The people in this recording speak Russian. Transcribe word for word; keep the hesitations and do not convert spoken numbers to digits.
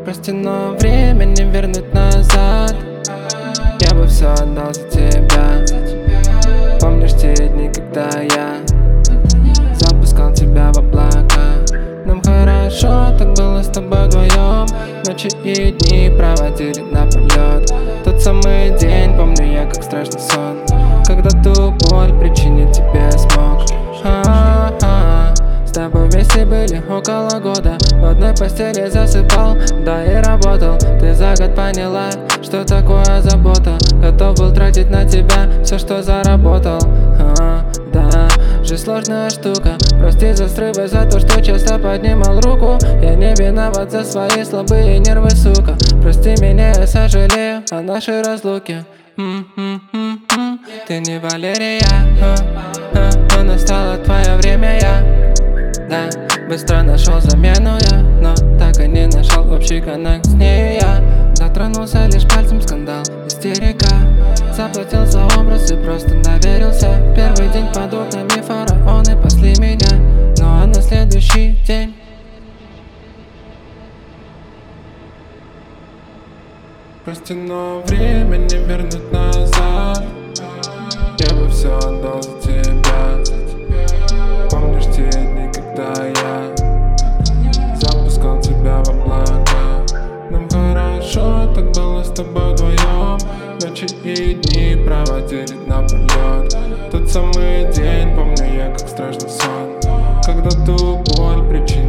Прости, но время не вернуть назад. Я бы все отдал за тебя. Помнишь те дни, когда я запускал тебя в облака? Нам хорошо так было с тобой вдвоем. Ночи и дни проводили напролет. Тот самый день помню я как страшный сон, когда ту боль причинить тебе смог. А-а-а. С тобой вместе были около года. В одной постели засыпал, да и работал. Ты за год поняла, что такое забота. Готов был тратить на тебя все, что заработал. А, да, жизнь сложная штука. Прости за срывы, за то, что часто поднимал руку. Я не виноват за свои слабые нервы, сука. Прости меня, я сожалею о нашей разлуке. М-м-м-м. Ты не Валерия, а, а, а настало твое время, я да, быстро нашел замену я, но так и не нашел общий коннект с нею я. Дотронулся лишь пальцем, скандал, истерика. Заплатил за образ и просто доверился. Первый день под окнами фараоны пасли меня, ну а на следующий день прости, но время не вернуть назад. Я бы все отдал за тебя. Помнишь те дни, когда я запускал тебя в облака? Нам хорошо так было с тобой вдвоем. Ночи и дни проводили напролет. Тот самый день помню я как страшный сон, когда ту боль причинил.